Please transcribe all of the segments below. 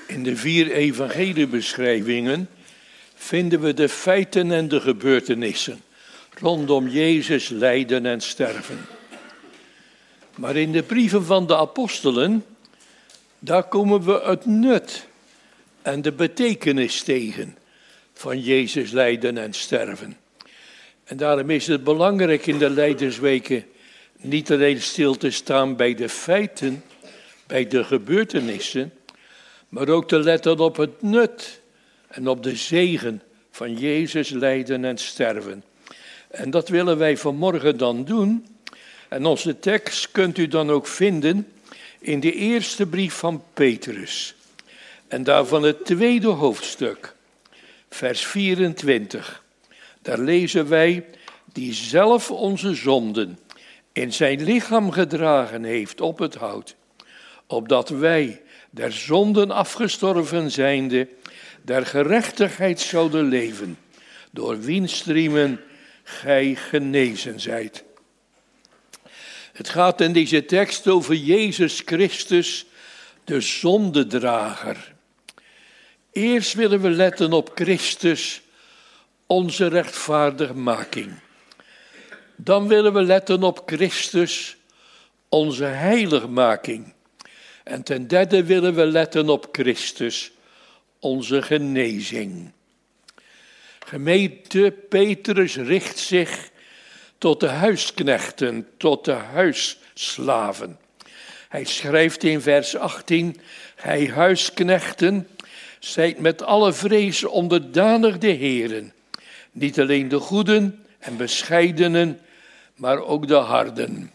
In de 4 evangeliebeschrijvingen vinden we de feiten en de gebeurtenissen rondom Jezus lijden en sterven. Maar in de brieven van de apostelen, daar komen we het nut en de betekenis tegen van Jezus lijden en sterven. En daarom is het belangrijk in de Lijdensweken niet alleen stil te staan bij de feiten, bij de gebeurtenissen, maar ook te letten op het nut en op de zegen van Jezus lijden en sterven. En dat willen wij vanmorgen dan doen. En onze tekst kunt u dan ook vinden in de eerste brief van Petrus. En daarvan het 2e hoofdstuk, vers 24. Daar lezen wij, die zelf onze zonden in zijn lichaam gedragen heeft op het hout, opdat wij, der zonden afgestorven zijnde, der gerechtigheid zouden leven, door wiens striemen gij genezen zijt. Het gaat in deze tekst over Jezus Christus, de zondedrager. Eerst willen we letten op Christus, onze rechtvaardigmaking. Dan willen we letten op Christus, onze heiligmaking. En ten derde willen we letten op Christus, onze genezing. Gemeente Petrus richt zich tot de huisknechten, tot de huisslaven. Hij schrijft in vers 18, gij huisknechten, zijt met alle vrees onderdanig de Heeren. Niet alleen de goeden en bescheidenen, maar ook de harden.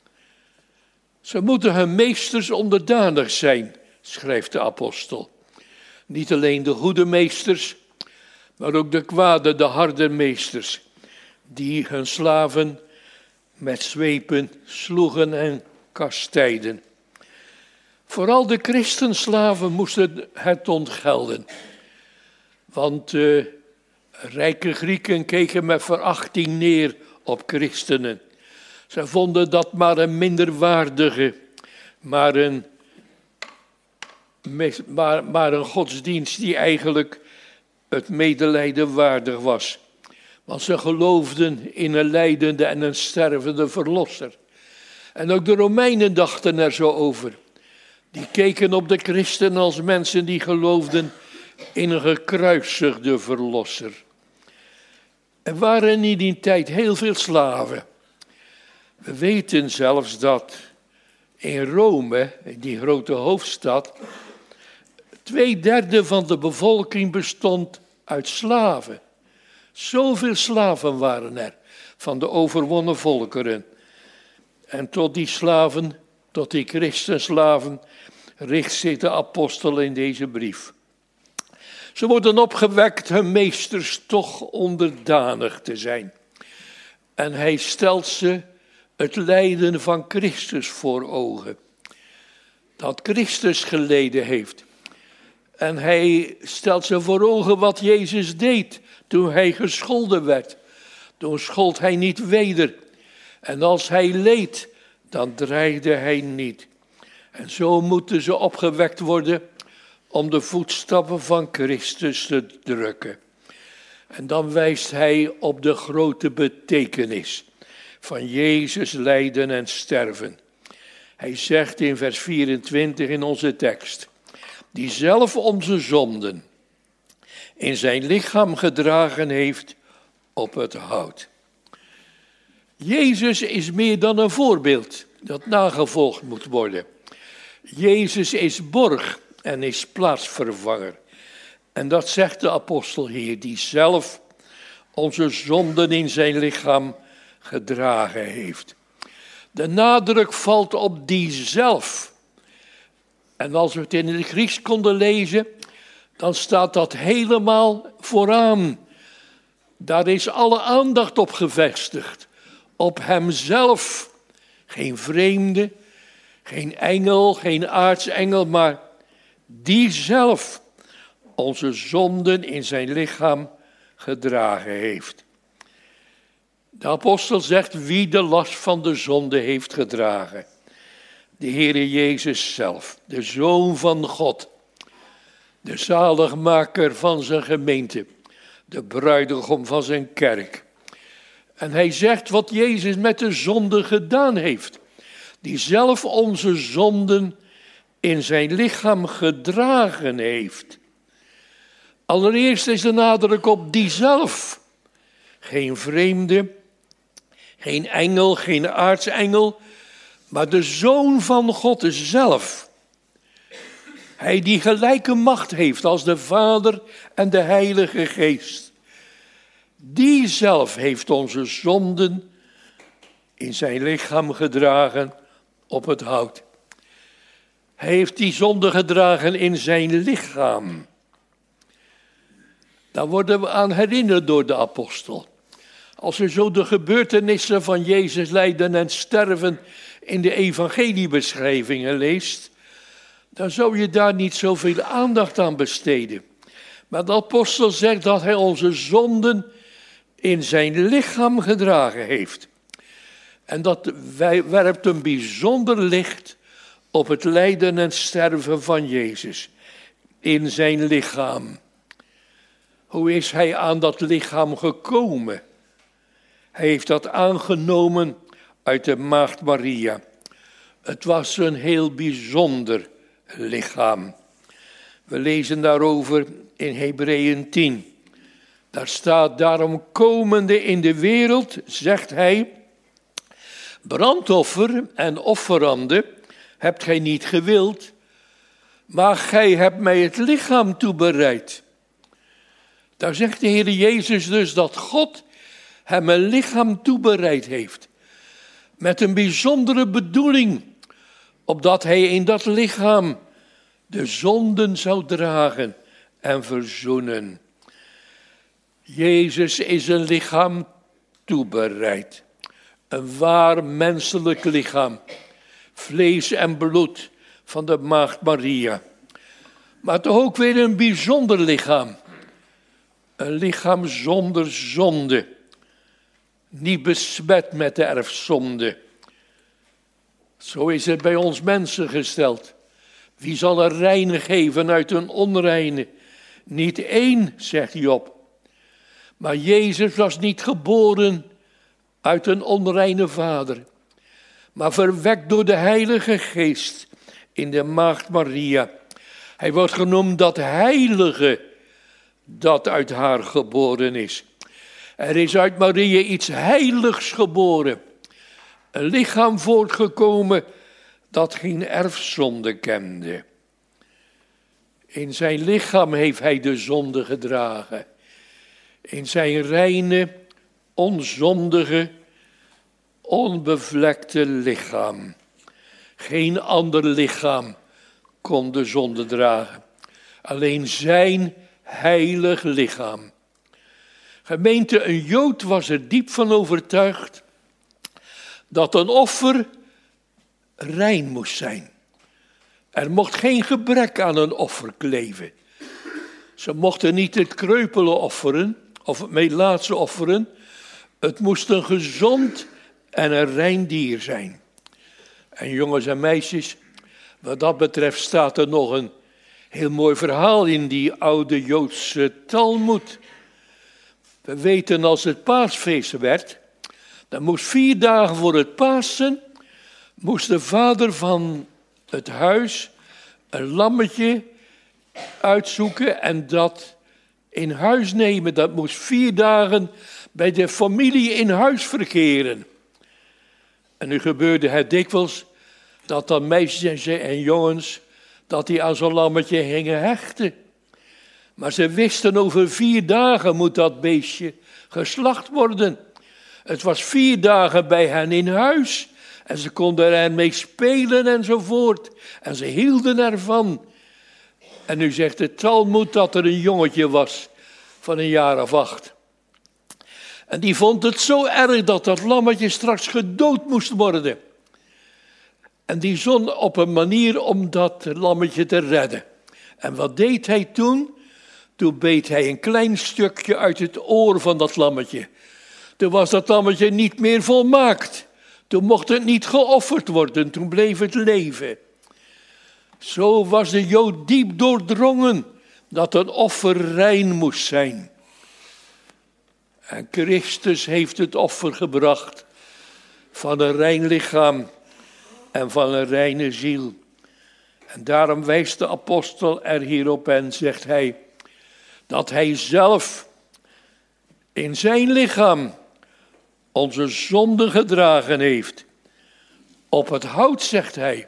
Ze moeten hun meesters onderdanig zijn, schrijft de apostel. Niet alleen de goede meesters, maar ook de kwade, de harde meesters, die hun slaven met zweepen sloegen en kastijden. Vooral de christenslaven moesten het ontgelden, want rijke Grieken keken met verachting neer op christenen. Zij vonden dat maar een minderwaardige, maar een godsdienst die eigenlijk het medelijden waardig was. Want ze geloofden in een lijdende en een stervende verlosser. En ook de Romeinen dachten er zo over. Die keken op de christenen als mensen die geloofden in een gekruisigde verlosser. Er waren in die tijd heel veel slaven. We weten zelfs dat in Rome, die grote hoofdstad, 2/3 van de bevolking bestond uit slaven. Zoveel slaven waren er van de overwonnen volkeren. En tot die slaven, tot die christenslaven, richt zich de apostel in deze brief. Ze worden opgewekt hun meesters toch onderdanig te zijn. En hij stelt ze het lijden van Christus voor ogen. Dat Christus geleden heeft. En hij stelt ze voor ogen wat Jezus deed toen hij gescholden werd. Toen schold hij niet weder. En als hij leed, dan dreigde hij niet. En zo moeten ze opgewekt worden om de voetstappen van Christus te drukken. En dan wijst hij op de grote betekenis van Jezus lijden en sterven. Hij zegt in vers 24 in onze tekst, die zelf onze zonden in zijn lichaam gedragen heeft op het hout. Jezus is meer dan een voorbeeld dat nagevolgd moet worden. Jezus is borg en is plaatsvervanger. En dat zegt de apostel hier, die zelf onze zonden in zijn lichaam gedragen heeft. De nadruk valt op die zelf. En als we het in het Grieks konden lezen, dan staat dat helemaal vooraan. Daar is alle aandacht op gevestigd. Op hemzelf. Geen vreemde, geen engel, geen aartsengel, maar die zelf onze zonden in zijn lichaam gedragen heeft. De apostel zegt wie de last van de zonde heeft gedragen. De Heere Jezus zelf, de Zoon van God. de zaligmaker van zijn gemeente, de bruidegom van zijn kerk. En hij zegt wat Jezus met de zonde gedaan heeft, die zelf onze zonden in zijn lichaam gedragen heeft. Allereerst is de nadruk op die zelf. Geen vreemde, geen engel, geen aartsengel, maar de Zoon van God zelf. Hij die gelijke macht heeft als de Vader en de Heilige Geest. Die zelf heeft onze zonden in zijn lichaam gedragen op het hout. Hij heeft die zonde gedragen in zijn lichaam. Daar worden we aan herinnerd door de apostel. Als je zo de gebeurtenissen van Jezus lijden en sterven in de evangeliebeschrijvingen leest, dan zou je daar niet zoveel aandacht aan besteden. Maar de apostel zegt dat hij onze zonden in zijn lichaam gedragen heeft. En dat werpt een bijzonder licht op het lijden en sterven van Jezus in zijn lichaam. Hoe is hij aan dat lichaam gekomen? Hij heeft dat aangenomen uit de maagd Maria. Het was een heel bijzonder lichaam. We lezen daarover in Hebreeën 10. Daar staat: daarom komende in de wereld, zegt hij, brandoffer en offerande hebt gij niet gewild, maar gij hebt mij het lichaam toebereid. Daar zegt de Heer Jezus dus dat God hem een lichaam toebereid heeft. Met een bijzondere bedoeling, opdat hij in dat lichaam de zonden zou dragen en verzoenen. Jezus is een lichaam toebereid. Een waar menselijk lichaam. Vlees en bloed van de maagd Maria. Maar toch ook weer een bijzonder lichaam. Een lichaam zonder zonde. Niet besmet met de erfzonde. Zo is het bij ons mensen gesteld. Wie zal er reine geven uit een onreine? Niet één, zegt Job. Maar Jezus was niet geboren uit een onreine vader, maar verwekt door de Heilige Geest in de maagd Maria. Hij wordt genoemd dat heilige dat uit haar geboren is. Er is uit Maria iets heiligs geboren. Een lichaam voortgekomen dat geen erfzonde kende. In zijn lichaam heeft hij de zonde gedragen. In zijn reine, onzondige, onbevlekte lichaam. Geen ander lichaam kon de zonde dragen. Alleen zijn heilig lichaam. Gemeente, een Jood was er diep van overtuigd dat een offer rein moest zijn. Er mocht geen gebrek aan een offer kleven. Ze mochten niet het kreupele offeren of het melaatse offeren. Het moest een gezond en een rein dier zijn. En jongens en meisjes, wat dat betreft staat er nog een heel mooi verhaal in die oude Joodse Talmoed. We weten als het paasfeest werd, dan moest 4 dagen voor het Pasen, moest de vader van het huis een lammetje uitzoeken en dat in huis nemen. Dat moest 4 dagen bij de familie in huis verkeren. En nu gebeurde het dikwijls dat dan meisjes en jongens, dat die aan zo'n lammetje gingen hechten. Maar ze wisten over 4 dagen moet dat beestje geslacht worden. Het was 4 dagen bij hen in huis. En ze konden ermee spelen enzovoort. En ze hielden ervan. En nu zegt de Talmoed dat er een jongetje was van een jaar of 8. En die vond het zo erg dat dat lammetje straks gedood moest worden. En die zon op een manier om dat lammetje te redden. En wat deed hij toen? Toen beet hij een klein stukje uit het oor van dat lammetje. Toen was dat lammetje niet meer volmaakt. Toen mocht het niet geofferd worden, toen bleef het leven. Zo was de Jood diep doordrongen dat een offer rein moest zijn. En Christus heeft het offer gebracht van een rein lichaam en van een reine ziel. En daarom wijst de apostel er hierop en zegt hij dat hij zelf in zijn lichaam onze zonden gedragen heeft. Op het hout, zegt hij.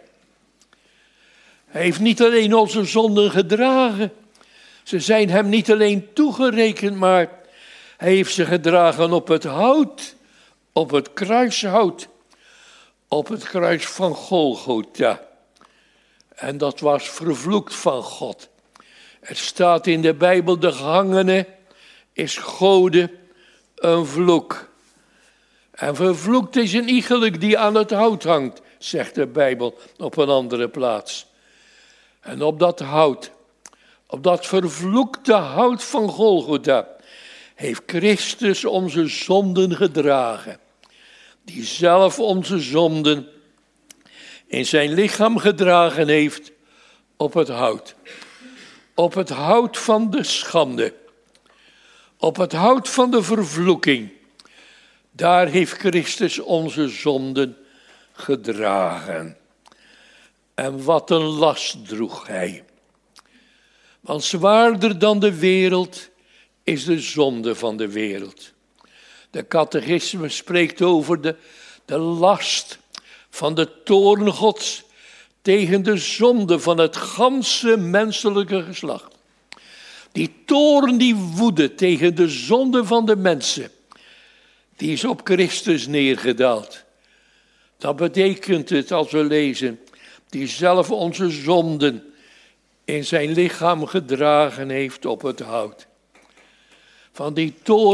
Hij heeft niet alleen onze zonden gedragen. Ze zijn hem niet alleen toegerekend, maar hij heeft ze gedragen op het hout. Op het kruishout. Op het kruis van Golgotha. En dat was vervloekt van God. Er staat in de Bijbel, de gehangene is Gode een vloek. En vervloekt is een iegelijk die aan het hout hangt, zegt de Bijbel op een andere plaats. En op dat hout, op dat vervloekte hout van Golgotha, heeft Christus onze zonden gedragen. Die zelf onze zonden in zijn lichaam gedragen heeft op het hout. Op het hout van de schande. Op het hout van de vervloeking. Daar heeft Christus onze zonden gedragen. En wat een last droeg hij. Want zwaarder dan de wereld is de zonde van de wereld. De catechisme spreekt over de last van de toorn Gods tegen de zonde van het ganse menselijke geslacht. Die toorn, die woede tegen de zonde van de mensen, die is op Christus neergedaald. Dat betekent het als we lezen, die zelf onze zonden in zijn lichaam gedragen heeft op het hout. Van die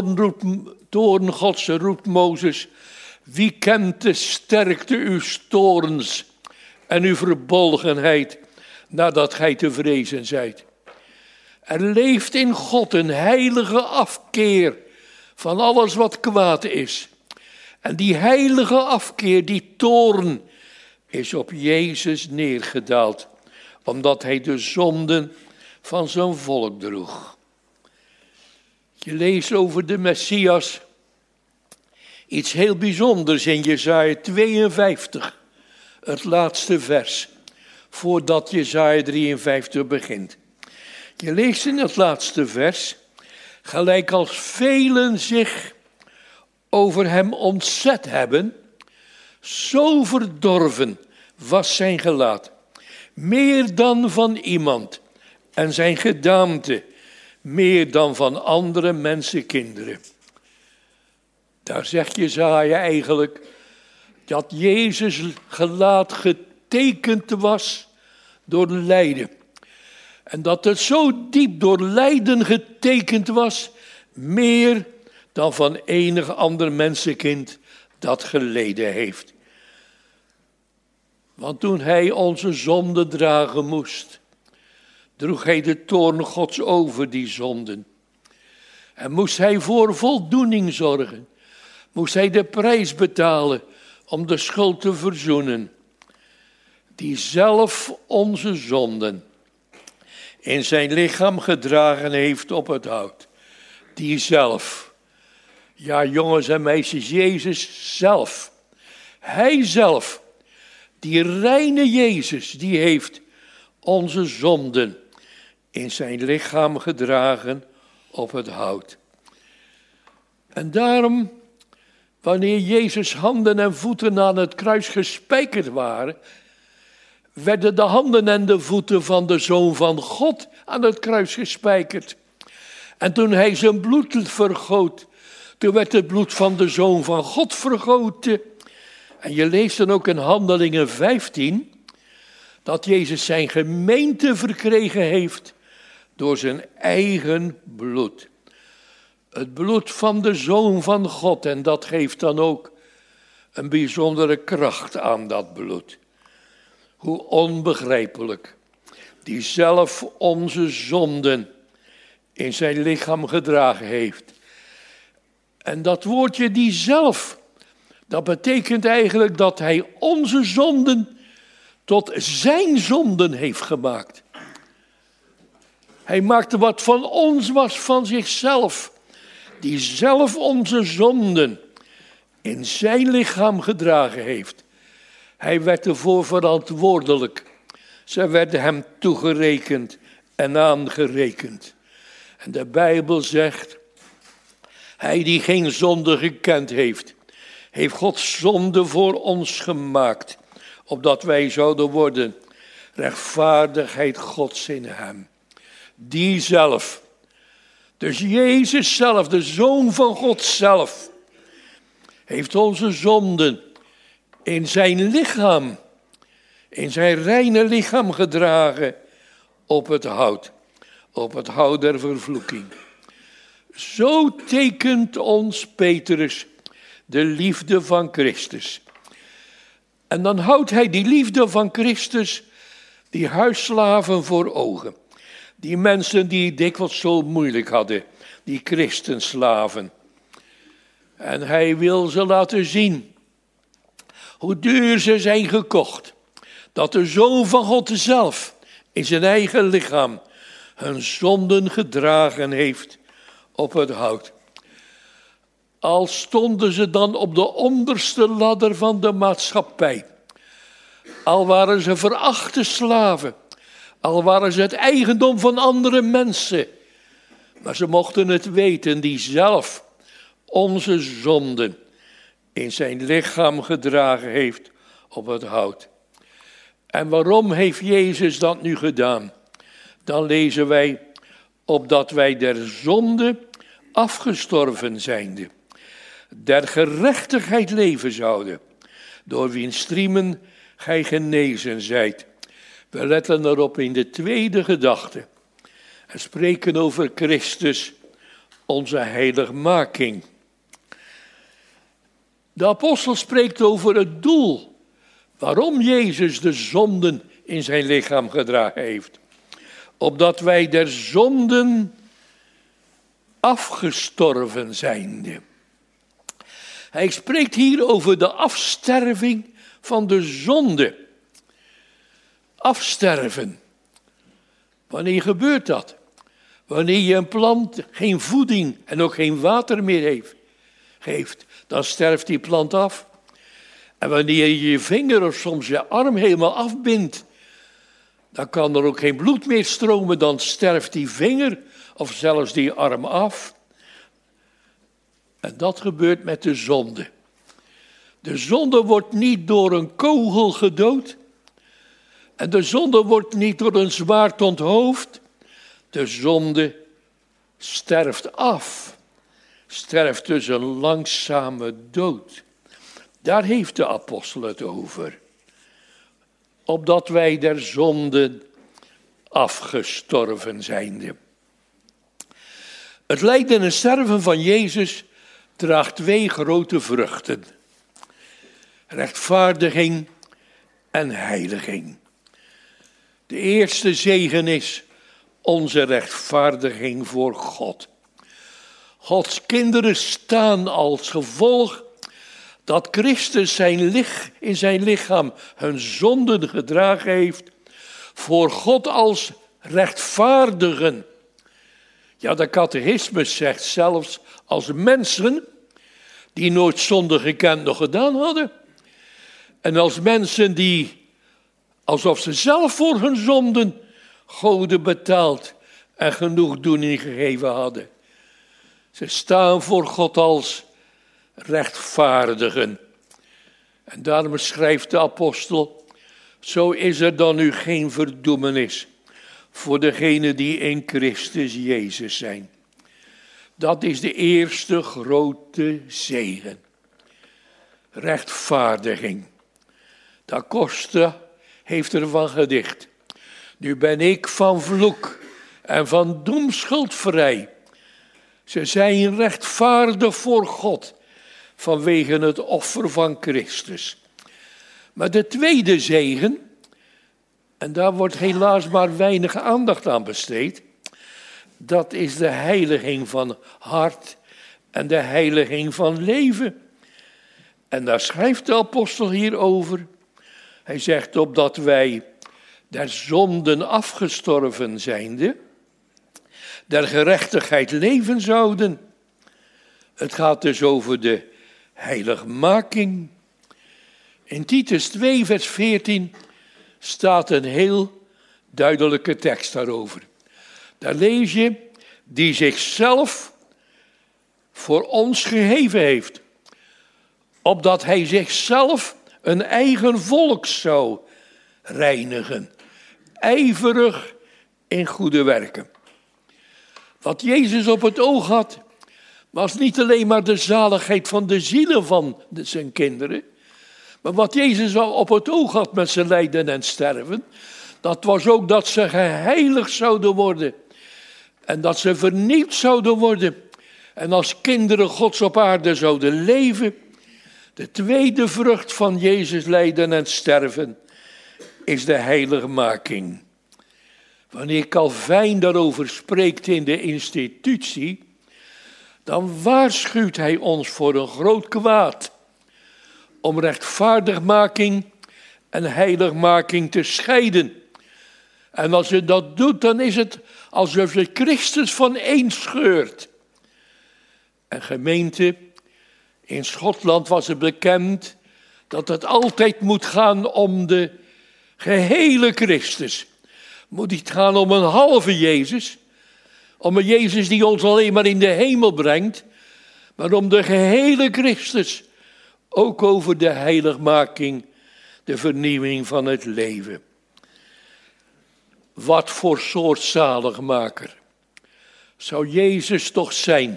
toorn Gods roept Mozes, wie kent de sterkte uw toorns en uw verbolgenheid, nadat gij te vrezen zijt. Er leeft in God een heilige afkeer van alles wat kwaad is. En die heilige afkeer, die toorn, is op Jezus neergedaald, omdat hij de zonden van zijn volk droeg. Je leest over de Messias iets heel bijzonders in Jesaja 52, het laatste vers, voordat Jesaja 53 begint. Je leest in het laatste vers, gelijk als velen zich over hem ontzet hebben, zo verdorven was zijn gelaat, meer dan van iemand, en zijn gedaante meer dan van andere mensenkinderen. Daar zegt Jesaja eigenlijk dat Jezus gelaat getekend was door lijden. En dat het zo diep door lijden getekend was, meer dan van enig ander mensenkind dat geleden heeft. Want toen hij onze zonde dragen moest, droeg hij de toorn Gods over die zonden. En moest hij voor voldoening zorgen. Moest hij de prijs betalen om de schuld te verzoenen. Die zelf onze zonden in zijn lichaam gedragen heeft op het hout. Die zelf. Ja, jongens en meisjes, Jezus zelf. Hij zelf. Die reine Jezus, die heeft onze zonden in zijn lichaam gedragen op het hout. En daarom, wanneer Jezus' handen en voeten aan het kruis gespijkerd waren, werden de handen en de voeten van de Zoon van God aan het kruis gespijkerd. En toen hij zijn bloed vergoot, toen werd het bloed van de Zoon van God vergoten. En je leest dan ook in Handelingen 15, dat Jezus zijn gemeente verkregen heeft door zijn eigen bloed. Het bloed van de Zoon van God, en dat geeft dan ook een bijzondere kracht aan dat bloed. Hoe onbegrijpelijk, die zelf onze zonden in zijn lichaam gedragen heeft. En dat woordje die zelf, dat betekent eigenlijk dat hij onze zonden tot zijn zonden heeft gemaakt. Hij maakte wat van ons was van zichzelf. Die zelf onze zonden in zijn lichaam gedragen heeft. Hij werd ervoor verantwoordelijk. Ze werden hem toegerekend en aangerekend. En de Bijbel zegt, hij die geen zonde gekend heeft, heeft God zonde voor ons gemaakt, opdat wij zouden worden rechtvaardigheid Gods in hem. Die zelf, dus Jezus zelf, de Zoon van God zelf, heeft onze zonden in zijn lichaam, in zijn reine lichaam gedragen op het hout der vervloeking. Zo tekent ons Petrus de liefde van Christus. En dan houdt hij die liefde van Christus, die huisslaven voor ogen. Die mensen die het dikwijls zo moeilijk hadden, die christenslaven. En hij wil ze laten zien hoe duur ze zijn gekocht. Dat de Zoon van God zelf in zijn eigen lichaam hun zonden gedragen heeft op het hout. Al stonden ze dan op de onderste ladder van de maatschappij. Al waren ze verachte slaven. Al waren ze het eigendom van andere mensen. Maar ze mochten het weten, die zelf onze zonden in zijn lichaam gedragen heeft op het hout. En waarom heeft Jezus dat nu gedaan? Dan lezen wij, opdat wij der zonde afgestorven zijnde, der gerechtigheid leven zouden, door wiens striemen gij genezen zijt. We letten erop in de tweede gedachte en spreken over Christus, onze heiligmaking. De apostel spreekt over het doel waarom Jezus de zonden in zijn lichaam gedragen heeft. Opdat wij der zonden afgestorven zijnde. Hij spreekt hier over de afsterving van de zonde. Afsterven. Wanneer gebeurt dat? Wanneer je een plant geen voeding en ook geen water meer geeft, dan sterft die plant af. En wanneer je je vinger of soms je arm helemaal afbindt, dan kan er ook geen bloed meer stromen, dan sterft die vinger of zelfs die arm af. En dat gebeurt met de zonde. De zonde wordt niet door een kogel gedood. En de zonde wordt niet door een zwaard onthoofd. De zonde sterft af. Sterft dus een langzame dood. Daar heeft de apostel het over. Opdat wij der zonden afgestorven zijnde. Het lijden en sterven van Jezus draagt twee grote vruchten. Rechtvaardiging en heiliging. De eerste zegen is onze rechtvaardiging voor God. Gods kinderen staan als gevolg dat Christus in zijn lichaam hun zonden gedragen heeft, voor God als rechtvaardigen. Ja, de catechismus zegt zelfs als mensen die nooit zonde gekend nog gedaan hadden. En als mensen die, alsof ze zelf voor hun zonden goden betaald en genoegdoening gegeven hadden. Ze staan voor God als rechtvaardigen. En daarom schrijft de apostel, zo is er dan nu geen verdoemenis voor degenen die in Christus Jezus zijn. Dat is de eerste grote zegen. Rechtvaardiging. Da Costa heeft ervan gedicht. Nu ben ik van vloek en van doemschuld vrij. Ze zijn rechtvaardig voor God vanwege het offer van Christus. Maar de tweede zegen, en daar wordt helaas maar weinig aandacht aan besteed, dat is de heiliging van hart en de heiliging van leven. En daar schrijft de apostel hierover. Hij zegt, opdat wij der zonden afgestorven zijnde, der gerechtigheid leven zouden. Het gaat dus over de heiligmaking. In Titus 2 vers 14 staat een heel duidelijke tekst daarover. Daar lees je, die zichzelf voor ons gegeven heeft, opdat hij zichzelf een eigen volk zou reinigen, ijverig in goede werken. Wat Jezus op het oog had, was niet alleen maar de zaligheid van de zielen van zijn kinderen, maar wat Jezus op het oog had met zijn lijden en sterven, dat was ook dat ze geheiligd zouden worden en dat ze vernieuwd zouden worden en als kinderen Gods op aarde zouden leven. De tweede vrucht van Jezus lijden en sterven is de heiligmaking. Wanneer Calvijn daarover spreekt in de institutie, dan waarschuwt hij ons voor een groot kwaad, om rechtvaardigmaking en heiligmaking te scheiden. En als je dat doet, dan is het alsof je Christus van één scheurt. En gemeente, in Schotland was het bekend dat het altijd moet gaan om de gehele Christus. Moet niet gaan om een halve Jezus, om een Jezus die ons alleen maar in de hemel brengt, maar om de gehele Christus, ook over de heiligmaking, de vernieuwing van het leven. Wat voor soort zaligmaker zou Jezus toch zijn,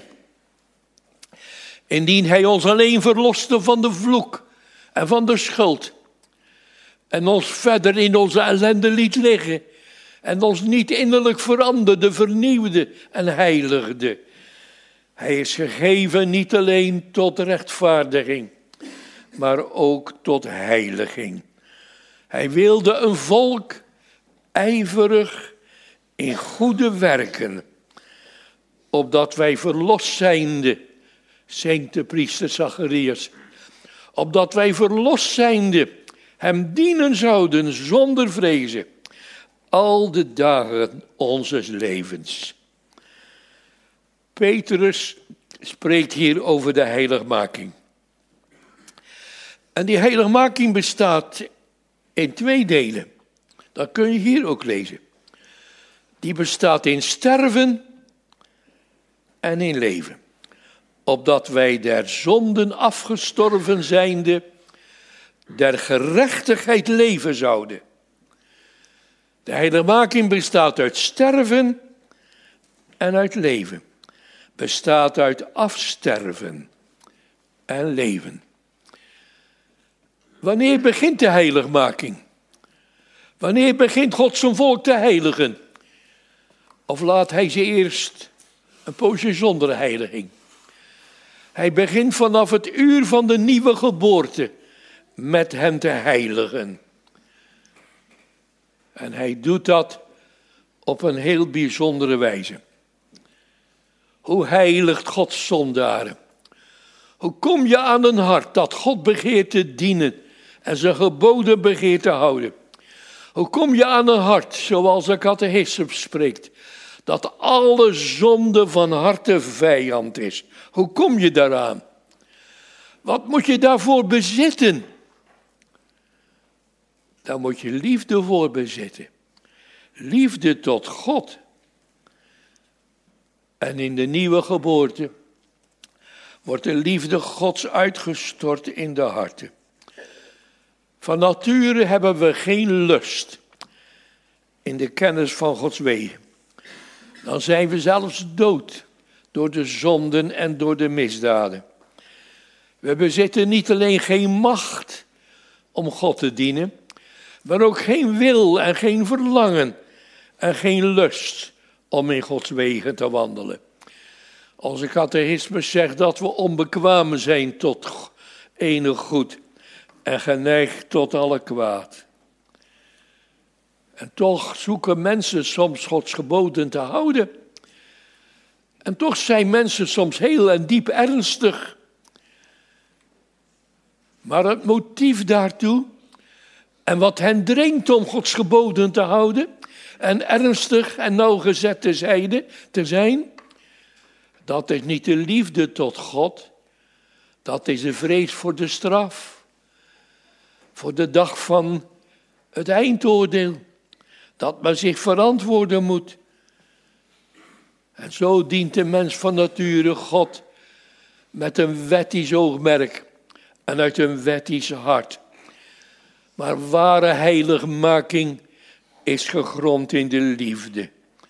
indien hij ons alleen verloste van de vloek en van de schuld en ons verder in onze ellende liet liggen en ons niet innerlijk veranderde, vernieuwde en heiligde. Hij is gegeven niet alleen tot rechtvaardiging, maar ook tot heiliging. Hij wilde een volk ijverig in goede werken, opdat wij verlost zijnde, zingt de priester Zacharias, opdat wij verlost zijnde hem dienen zouden zonder vrezen, al de dagen onzes levens. Petrus spreekt hier over de heiligmaking. En die heiligmaking bestaat in 2 delen. Dat kun je hier ook lezen. Die bestaat in sterven en in leven. Opdat wij der zonden afgestorven zijnde, der gerechtigheid leven zouden. De heiligmaking bestaat uit sterven en uit leven. Bestaat uit afsterven en leven. Wanneer begint de heiligmaking? Wanneer begint God zijn volk te heiligen? Of laat hij ze eerst een poosje zonder heiliging? Hij begint vanaf het uur van de nieuwe geboorte met hen te heiligen. En hij doet dat op een heel bijzondere wijze. Hoe heiligt God zondaren? Hoe kom je aan een hart dat God begeert te dienen en zijn geboden begeert te houden? Hoe kom je aan een hart, zoals de catechismus spreekt, dat alle zonde van harte vijand is? Hoe kom je daaraan? Wat moet je daarvoor bezitten? Daar moet je liefde voor bezitten. Liefde tot God. En in de nieuwe geboorte wordt de liefde Gods uitgestort in de harten. Van nature hebben we geen lust in de kennis van Gods wegen. Dan zijn we zelfs dood door de zonden en door de misdaden. We bezitten niet alleen geen macht om God te dienen, maar ook geen wil en geen verlangen en geen lust om in Gods wegen te wandelen. Onze catechismus zegt dat we onbekwaam zijn tot enig goed en geneigd tot alle kwaad. En toch zoeken mensen soms Gods geboden te houden. En toch zijn mensen soms heel en diep ernstig. Maar het motief daartoe en wat hen dringt om Gods geboden te houden, en ernstig en nauwgezet te zijn. Dat is niet de liefde tot God. Dat is de vrees voor de straf. Voor de dag van het eindoordeel. Dat men zich verantwoorden moet. En zo dient de mens van nature God met een wettisch oogmerk en uit een wettisch hart. Maar ware heiligmaking is gegrond in de liefde.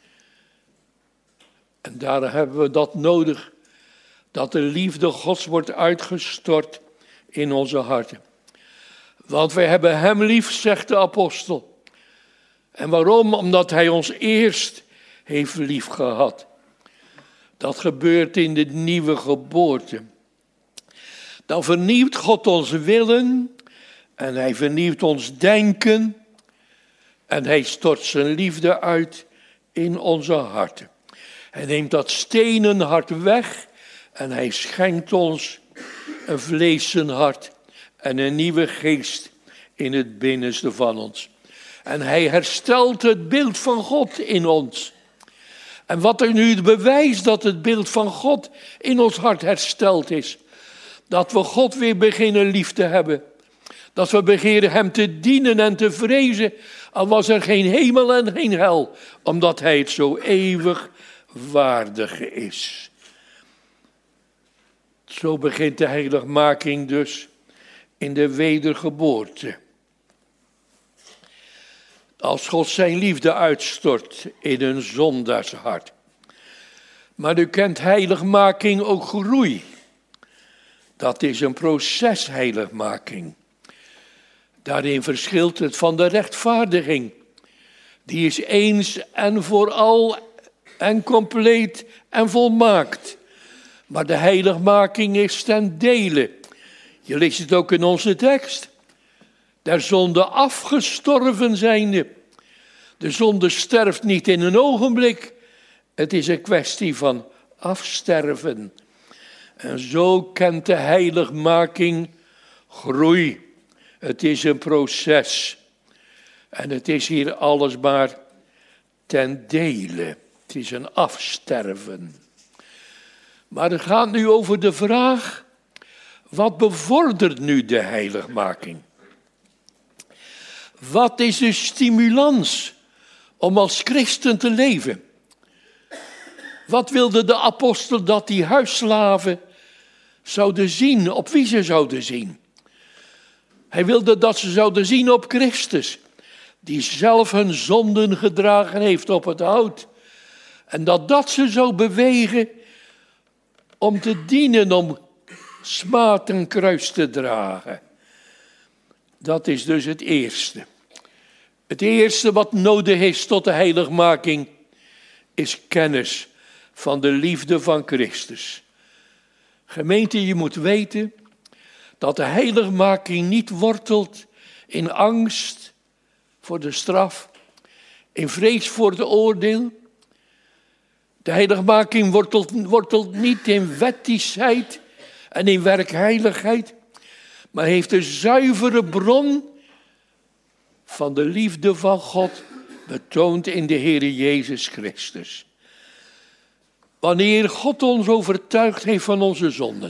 En daar hebben we dat nodig, dat de liefde Gods wordt uitgestort in onze harten. Want wij hebben hem lief, zegt de apostel. En waarom? Omdat hij ons eerst heeft lief gehad. Dat gebeurt in de nieuwe geboorte. Dan vernieuwt God ons willen en hij vernieuwt ons denken en hij stort zijn liefde uit in onze harten. Hij neemt dat stenen hart weg en hij schenkt ons een vleesen hart en een nieuwe geest in het binnenste van ons. En hij herstelt het beeld van God in ons. En wat er nu bewijst dat het beeld van God in ons hart hersteld is. Dat we God weer beginnen lief te hebben. Dat we beginnen hem te dienen en te vrezen. Al was er geen hemel en geen hel. Omdat hij het zo eeuwig waardig is. Zo begint de heiligmaking dus in de wedergeboorte. Als God zijn liefde uitstort in een zondaarshart. Maar u kent heiligmaking ook groei. Dat is een proces heiligmaking. Daarin verschilt het van de rechtvaardiging. Die is eens en voor al en compleet en volmaakt. Maar de heiligmaking is ten dele. Je leest het ook in onze tekst. Der zonde afgestorven zijnde. De zonde sterft niet in een ogenblik. Het is een kwestie van afsterven. En zo kent de heiligmaking groei. Het is een proces. En het is hier alles maar ten dele. Het is een afsterven. Maar het gaat nu over de vraag: wat bevordert nu de heiligmaking? Wat is de stimulans om als christen te leven? Wat wilde de apostel dat die huisslaven zouden zien, op wie ze zouden zien? Hij wilde dat ze zouden zien op Christus, die zelf hun zonden gedragen heeft op het hout. En dat ze zou bewegen om te dienen, om smaad en kruis te dragen. Dat is dus het eerste. Het eerste wat nodig is tot de heiligmaking is kennis van de liefde van Christus. Gemeente, je moet weten dat de heiligmaking niet wortelt in angst voor de straf, in vrees voor het oordeel. De heiligmaking wortelt niet in wettischheid en in werkheiligheid, maar heeft de zuivere bron van de liefde van God betoond in de Heere Jezus Christus. Wanneer God ons overtuigd heeft van onze zonden.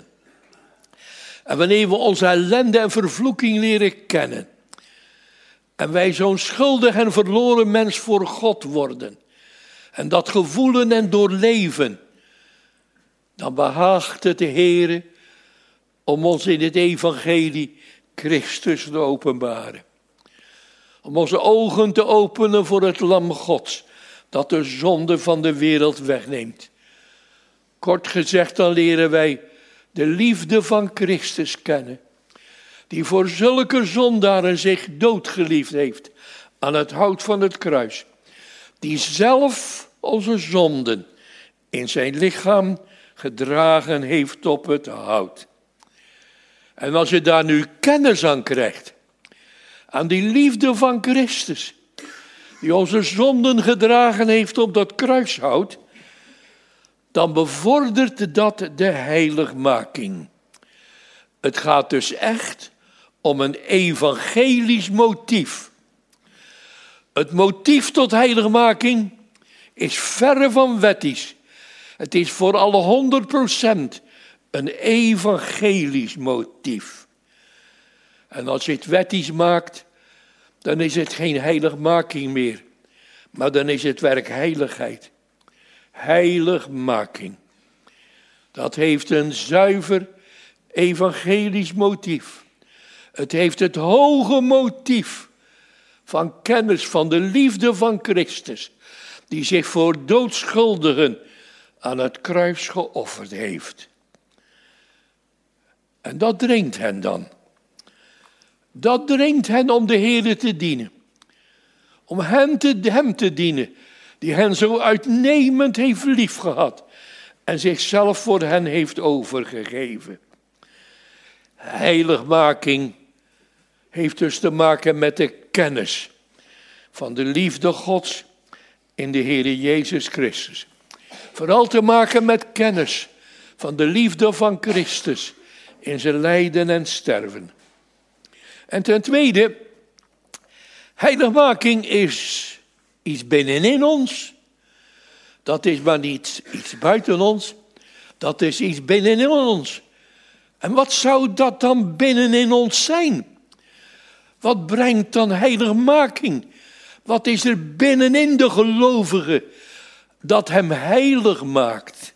En wanneer we onze ellende en vervloeking leren kennen. En wij zo'n schuldig en verloren mens voor God worden. En dat gevoelen en doorleven. Dan behaagt het de Heere om ons in het evangelie Christus te openbaren. Om onze ogen te openen voor het lam Gods. Dat de zonde van de wereld wegneemt. Kort gezegd, dan leren wij de liefde van Christus kennen. Die voor zulke zondaren zich doodgeliefd heeft aan het hout van het kruis. Die zelf onze zonden in zijn lichaam gedragen heeft op het hout. En als je daar nu kennis aan krijgt, aan die liefde van Christus, die onze zonden gedragen heeft op dat kruishout, dan bevordert dat de heiligmaking. Het gaat dus echt om een evangelisch motief. Het motief tot heiligmaking is verre van wettisch. Het is voor alle 100% een evangelisch motief. En als je het wettisch maakt, dan is het geen heiligmaking meer. Maar dan is het werk heiligheid. Heiligmaking. Dat heeft een zuiver evangelisch motief. Het heeft het hoge motief van kennis van de liefde van Christus, die zich voor doodschuldigen aan het kruis geofferd heeft. En dat dringt hen dan. Dat dringt hen om de Heere te dienen. Om hem te dienen, die hen zo uitnemend heeft liefgehad en zichzelf voor hen heeft overgegeven. Heiligmaking heeft dus te maken met de kennis van de liefde Gods in de Heere Jezus Christus. Vooral te maken met kennis van de liefde van Christus in zijn lijden en sterven. En ten tweede, heiligmaking is iets binnenin ons. Dat is maar niet iets buiten ons. Dat is iets binnenin ons. En wat zou dat dan binnenin ons zijn? Wat brengt dan heiligmaking? Wat is er binnenin de gelovige dat hem heilig maakt?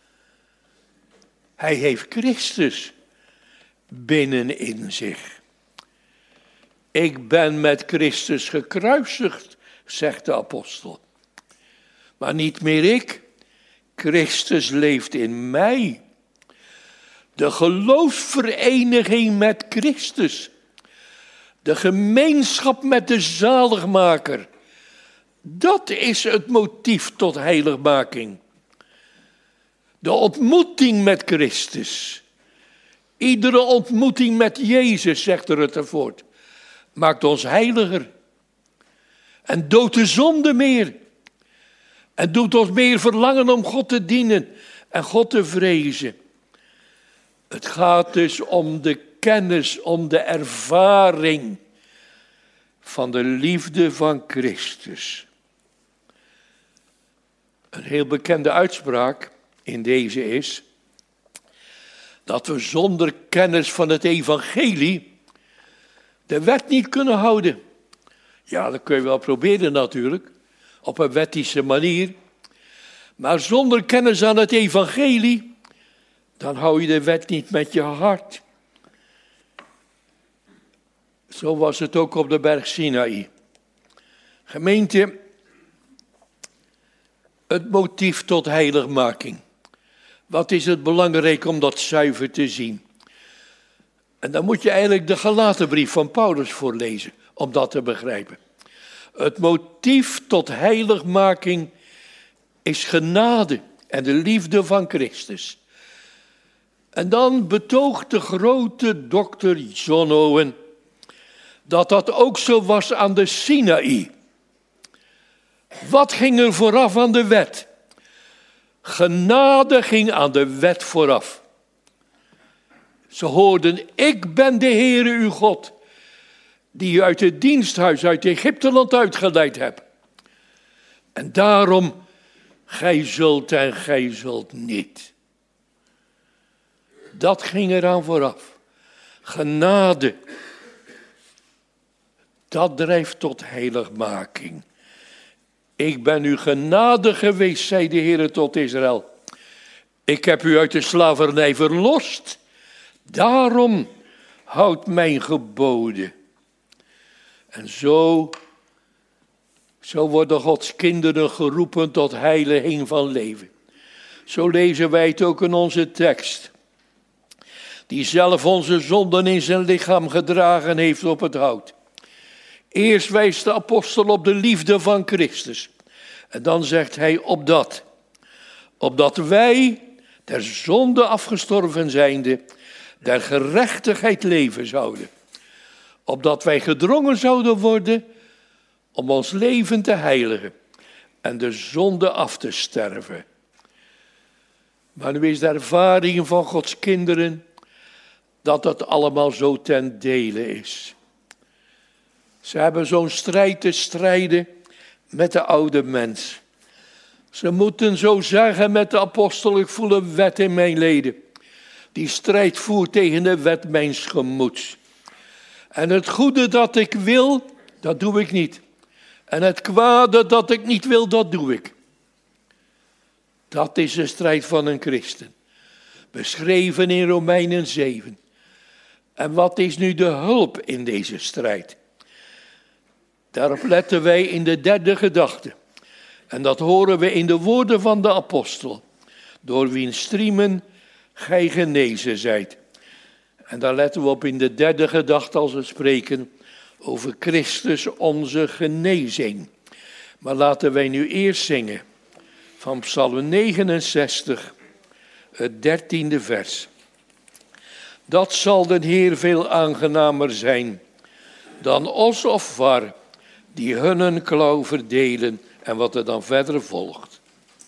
Hij heeft Christus binnenin zich. Ik ben met Christus gekruisigd, zegt de apostel. Maar niet meer ik, Christus leeft in mij. De geloofsvereniging met Christus. De gemeenschap met de zaligmaker. Dat is het motief tot heiligmaking. De ontmoeting met Christus. Iedere ontmoeting met Jezus, zegt Rutherford, maakt ons heiliger. En doodt de zonde meer. En doet ons meer verlangen om God te dienen en God te vrezen. Het gaat dus om de kennis, om de ervaring van de liefde van Christus. Een heel bekende uitspraak in deze is dat we zonder kennis van het evangelie de wet niet kunnen houden. Ja, dat kun je wel proberen natuurlijk, op een wettische manier. Maar zonder kennis aan het evangelie, dan hou je de wet niet met je hart. Zo was het ook op de berg Sinaï. Gemeente, het motief tot heiligmaking. Wat is het belangrijk om dat zuiver te zien? En dan moet je eigenlijk de Galatenbrief van Paulus voorlezen, om dat te begrijpen. Het motief tot heiligmaking is genade en de liefde van Christus. En dan betoogt de grote dokter John Owen dat dat ook zo was aan de Sinaï. Wat ging er vooraf aan de wet? Genade ging aan de wet vooraf. Ze hoorden, ik ben de Heere uw God, die u uit het diensthuis uit Egypteland uitgeleid hebt. En daarom, gij zult en gij zult niet. Dat ging eraan vooraf. Genade. Dat drijft tot heiligmaking. Ik ben u genadig geweest, zei de Heere tot Israël. Ik heb u uit de slavernij verlost. Daarom houd mijn geboden. En zo worden Gods kinderen geroepen tot heiliging van leven. Zo lezen wij het ook in onze tekst. Die zelf onze zonden in zijn lichaam gedragen heeft op het hout. Eerst wijst de apostel op de liefde van Christus. En dan zegt hij opdat wij, der zonde afgestorven zijnde, der gerechtigheid leven zouden. Opdat wij gedrongen zouden worden om ons leven te heiligen en de zonde af te sterven. Maar nu is de ervaring van Gods kinderen dat dat allemaal zo ten dele is. Ze hebben zo'n strijd te strijden met de oude mens. Ze moeten zo zeggen met de apostel, ik voel een wet in mijn leden. Die strijd voert tegen de wet mijns gemoeds. En het goede dat ik wil, dat doe ik niet. En het kwade dat ik niet wil, dat doe ik. Dat is de strijd van een christen. Beschreven in Romeinen 7. En wat is nu de hulp in deze strijd? Daarop letten wij in de derde gedachte. En dat horen we in de woorden van de apostel. Door wiens striemen gij genezen zijt. En daar letten we op in de derde gedachte als we spreken over Christus onze genezing. Maar laten wij nu eerst zingen van Psalm 69, het 13e vers. Dat zal den Heer veel aangenamer zijn dan os of var, die hunnen klauw verdelen. En wat er dan verder volgt.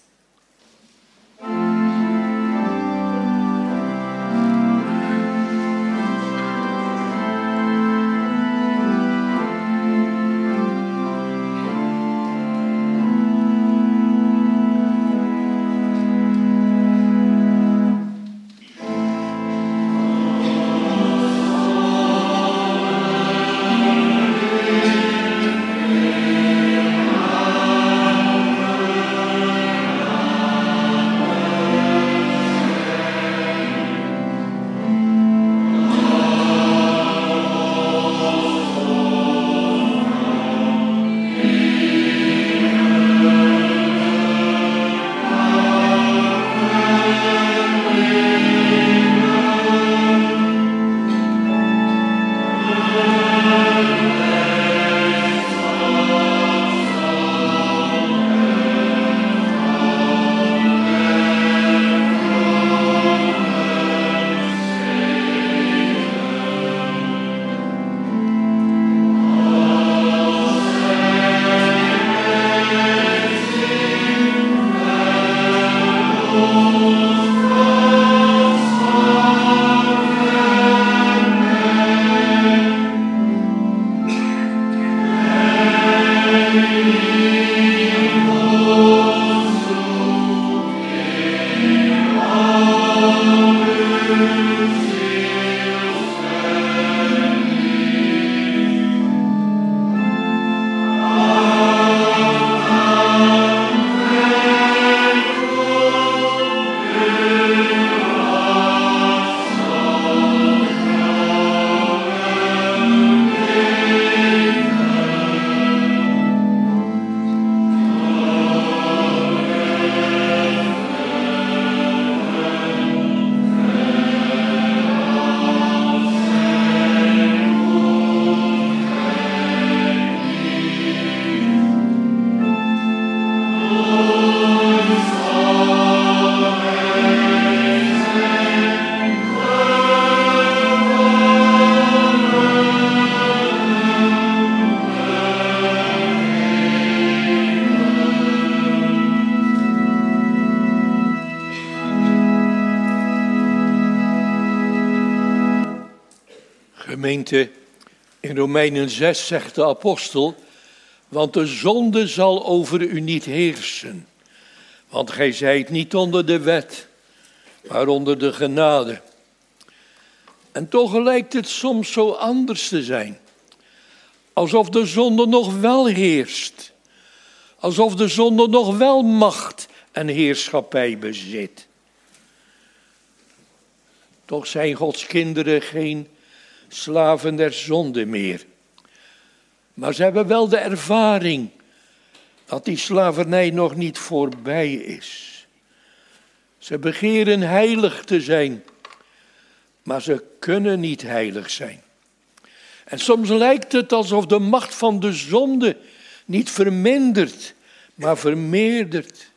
Gemeente, in Romeinen 6 zegt de apostel, want de zonde zal over u niet heersen. Want gij zijt niet onder de wet, maar onder de genade. En toch lijkt het soms zo anders te zijn. Alsof de zonde nog wel heerst. Alsof de zonde nog wel macht en heerschappij bezit. Toch zijn Gods kinderen geen slaven der zonde meer. Maar ze hebben wel de ervaring dat die slavernij nog niet voorbij is. Ze begeren heilig te zijn, maar ze kunnen niet heilig zijn. En soms lijkt het alsof de macht van de zonde niet vermindert, maar vermeerdert.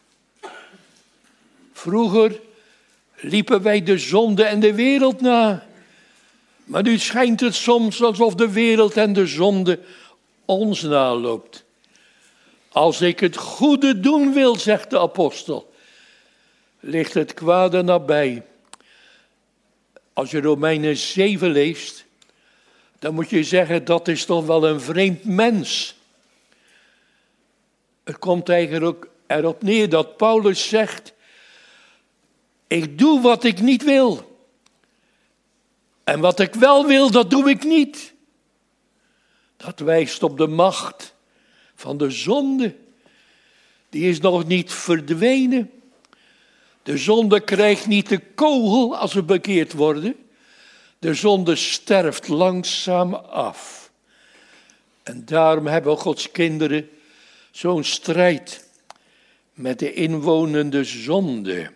Vroeger liepen wij de zonde en de wereld na. Maar nu schijnt het soms alsof de wereld en de zonde ons naloopt. Als ik het goede doen wil, zegt de apostel, ligt het kwade nabij. Als je Romeinen 7 leest, dan moet je zeggen, dat is toch wel een vreemd mens. Het komt eigenlijk erop neer dat Paulus zegt: ik doe wat ik niet wil. En wat ik wel wil, dat doe ik niet. Dat wijst op de macht van de zonde. Die is nog niet verdwenen. De zonde krijgt niet de kogel als we bekeerd worden. De zonde sterft langzaam af. En daarom hebben Gods kinderen zo'n strijd met de inwonende zonde.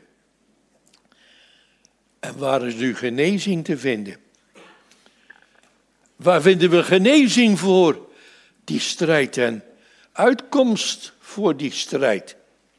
En waar is nu genezing te vinden? Waar vinden we genezing voor die strijd en uitkomst voor die strijd?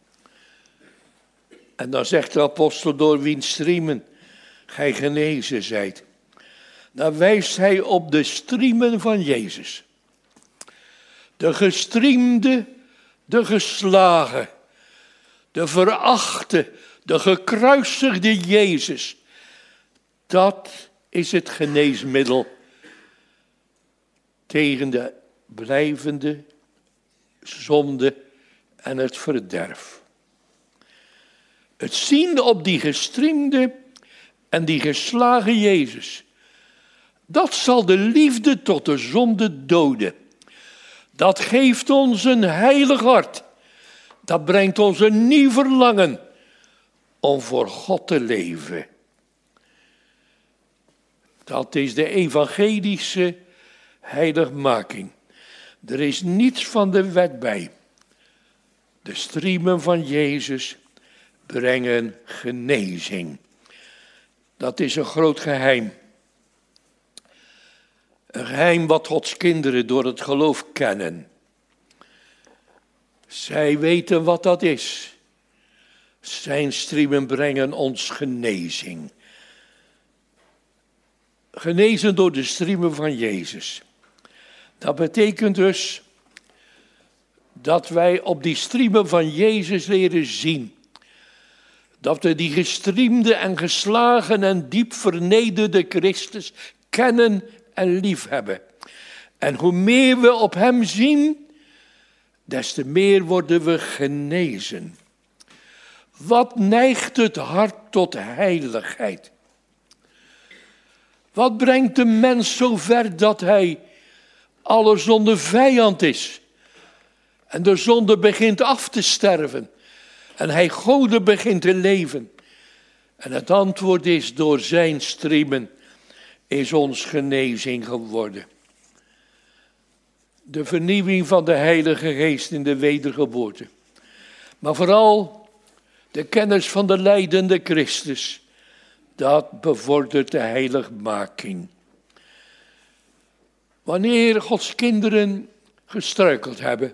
En dan zegt de apostel: door wiens striemen gij genezen zijt. Dan wijst hij op de striemen van Jezus. De gestriemde, de geslagen, de verachte, de gekruisigde Jezus. Dat is het geneesmiddel tegen de blijvende zonde en het verderf. Het zien op die gestriemde en die geslagen Jezus, dat zal de liefde tot de zonde doden. Dat geeft ons een heilig hart. Dat brengt ons een nieuw verlangen om voor God te leven. Dat is de evangelische heiligmaking. Er is niets van de wet bij. De striemen van Jezus brengen genezing. Dat is een groot geheim. Een geheim wat Gods kinderen door het geloof kennen. Zij weten wat dat is. Zijn striemen brengen ons genezing. Genezen door de striemen van Jezus. Dat betekent dus dat wij op die striemen van Jezus leren zien. Dat we die gestriemde en geslagen en diep vernederde Christus kennen en liefhebben. En hoe meer we op hem zien, des te meer worden we genezen. Wat neigt het hart tot heiligheid? Wat brengt de mens zo ver dat hij alle zonde vijand is? En de zonde begint af te sterven. En hij Gode begint te leven. En het antwoord is: door zijn striemen is ons genezing geworden. De vernieuwing van de Heilige Geest in de wedergeboorte. Maar vooral de kennis van de lijdende Christus. Dat bevordert de heiligmaking. Wanneer Gods kinderen gestruikeld hebben.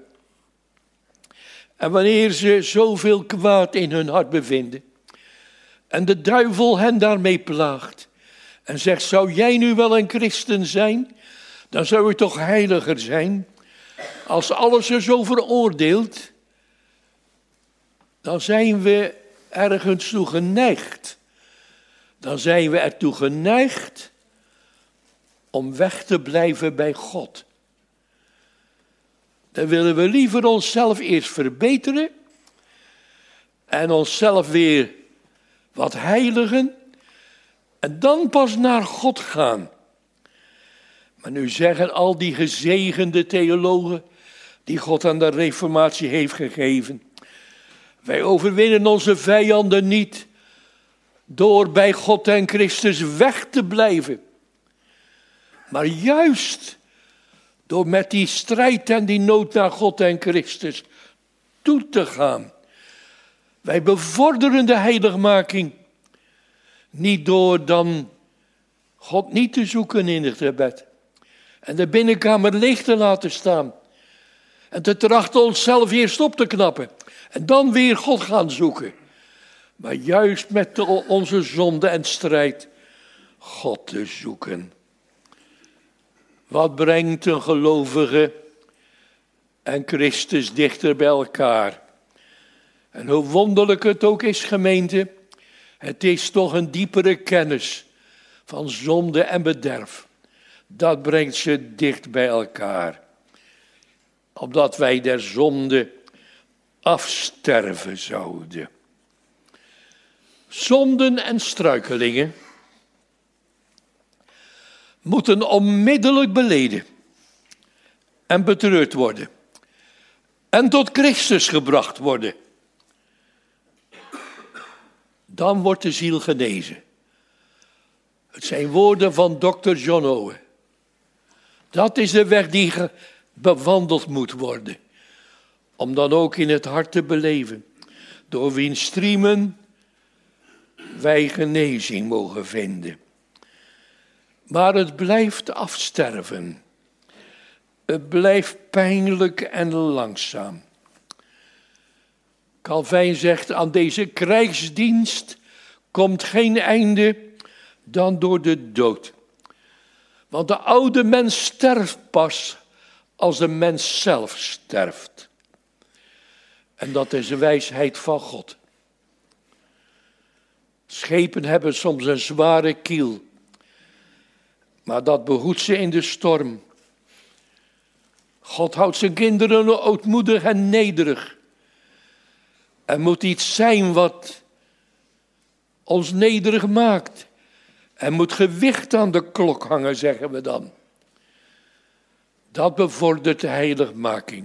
En wanneer ze zoveel kwaad in hun hart bevinden. En de duivel hen daarmee plaagt. En zegt: zou jij nu wel een christen zijn? Dan zou je toch heiliger zijn. Als alles er zo veroordeelt. Dan zijn we ergens toe geneigd. Dan zijn we ertoe geneigd om weg te blijven bij God. Dan willen we liever onszelf eerst verbeteren en onszelf weer wat heiligen en dan pas naar God gaan. Maar nu zeggen al die gezegende theologen die God aan de reformatie heeft gegeven: wij overwinnen onze vijanden niet door bij God en Christus weg te blijven. Maar juist door met die strijd en die nood naar God en Christus toe te gaan. Wij bevorderen de heiligmaking niet door dan God niet te zoeken in het gebed. En de binnenkamer leeg te laten staan. En te trachten onszelf eerst op te knappen. En dan weer God gaan zoeken. Maar juist met onze zonde en strijd God te zoeken. Wat brengt een gelovige en Christus dichter bij elkaar? En hoe wonderlijk het ook is, gemeente, het is toch een diepere kennis van zonde en bederf. Dat brengt ze dicht bij elkaar. Opdat wij der zonde afsterven zouden. Zonden en struikelingen moeten onmiddellijk beleden en betreurd worden en tot Christus gebracht worden. Dan wordt de ziel genezen. Het zijn woorden van Dr. John Owen. Dat is de weg die bewandeld moet worden. Om dan ook in het hart te beleven. Door wiens striemen wij genezing mogen vinden. Maar het blijft afsterven. Het blijft pijnlijk en langzaam. Calvijn zegt, aan deze krijgsdienst komt geen einde dan door de dood. Want de oude mens sterft pas als de mens zelf sterft. En dat is de wijsheid van God. Schepen hebben soms een zware kiel, maar dat behoedt ze in de storm. God houdt zijn kinderen ootmoedig en nederig. Er moet iets zijn wat ons nederig maakt. Er moet gewicht aan de klok hangen, zeggen we dan. Dat bevordert de heiligmaking.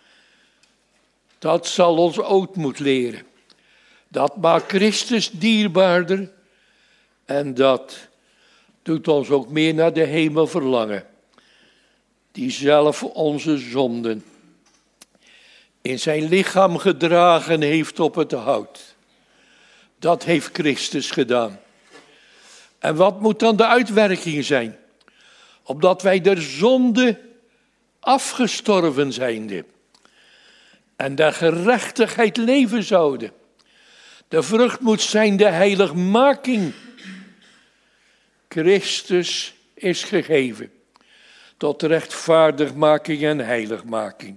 Dat zal ons ootmoed leren. Dat maakt Christus dierbaarder. En dat doet ons ook meer naar de hemel verlangen. Die zelf onze zonden in zijn lichaam gedragen heeft op het hout. Dat heeft Christus gedaan. En wat moet dan de uitwerking zijn? Opdat wij der zonde afgestorven zijnde en der gerechtigheid leven zouden. De vrucht moet zijn de heiligmaking. Christus is gegeven tot rechtvaardigmaking en heiligmaking.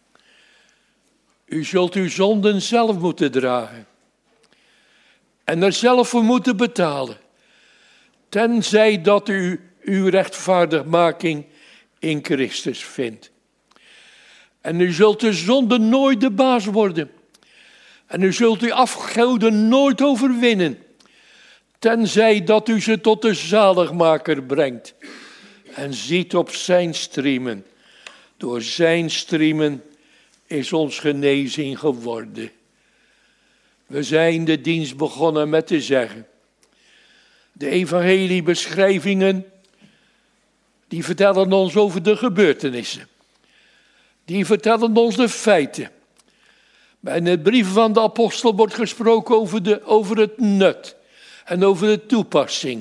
U zult uw zonden zelf moeten dragen en er zelf voor moeten betalen. Tenzij dat u uw rechtvaardigmaking in Christus vindt. En u zult de zonde nooit de baas worden. En u zult uw afgoden nooit overwinnen. Tenzij dat u ze tot de zaligmaker brengt. En ziet op zijn striemen. Door zijn striemen is ons genezing geworden. We zijn de dienst begonnen met te zeggen. De evangeliebeschrijvingen, die vertellen ons over de gebeurtenissen. Die vertellen ons de feiten. Maar in de brief van de apostel wordt gesproken over het nut en over de toepassing.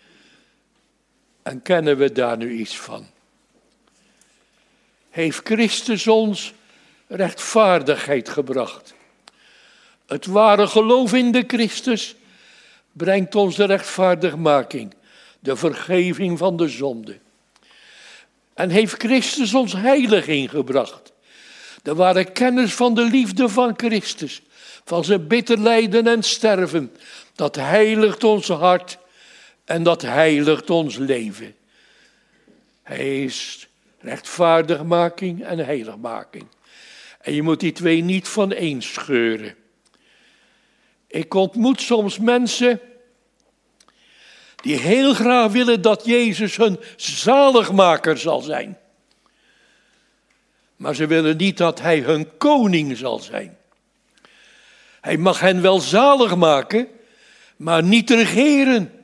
En kennen we daar nu iets van? Heeft Christus ons rechtvaardigheid gebracht? Het ware geloof in de Christus brengt ons de rechtvaardigmaking, de vergeving van de zonde. En heeft Christus ons heiliging gebracht. De ware kennis van de liefde van Christus, van zijn bitter lijden en sterven. Dat heiligt ons hart en dat heiligt ons leven. Hij is rechtvaardigmaking en heiligmaking. En je moet die twee niet van één scheuren. Ik ontmoet soms mensen die heel graag willen dat Jezus hun zaligmaker zal zijn. Maar ze willen niet dat hij hun koning zal zijn. Hij mag hen wel zalig maken, maar niet regeren.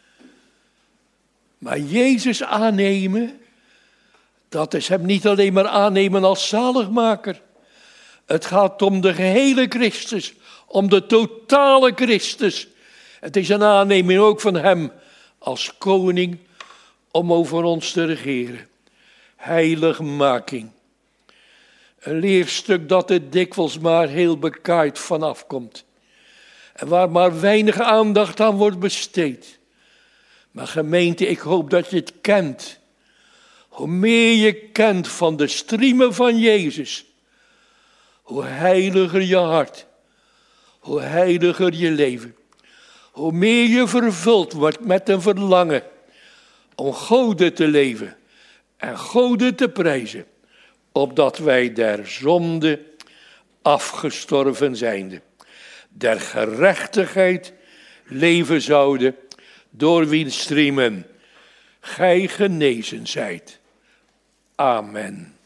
Maar Jezus aannemen, dat is hem niet alleen maar aannemen als zaligmaker. Het gaat om de gehele Christus, om de totale Christus. Het is een aanneming ook van hem als koning om over ons te regeren. Heiligmaking. Een leerstuk dat er dikwijls maar heel bekaaid vanaf komt. En waar maar weinig aandacht aan wordt besteed. Maar gemeente, ik hoop dat je het kent. Hoe meer je kent van de striemen van Jezus, hoe heiliger je hart, hoe heiliger je leven. Hoe meer je vervuld wordt met een verlangen om Goden te leven en Goden te prijzen, opdat wij der zonde afgestorven zijnde, der gerechtigheid leven zouden, door wiens striemen gij genezen zijt. Amen.